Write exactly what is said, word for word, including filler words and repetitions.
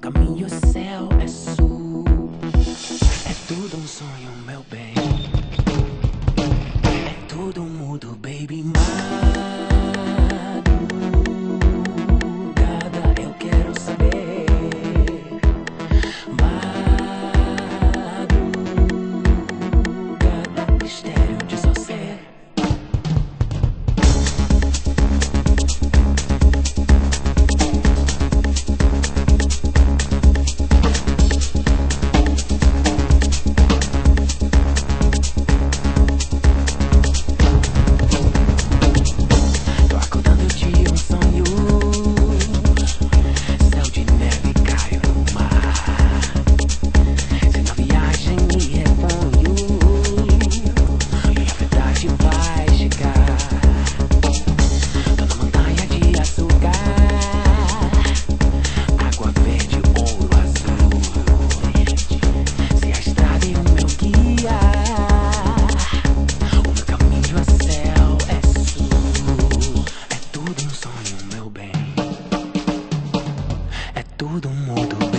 caminho, o céu é sul. É tudo um sonho, meu bem. É tudo mudo, baby. Madrugada, eu quero saber. Madrugada, mistério de só ser. Tudo mudo.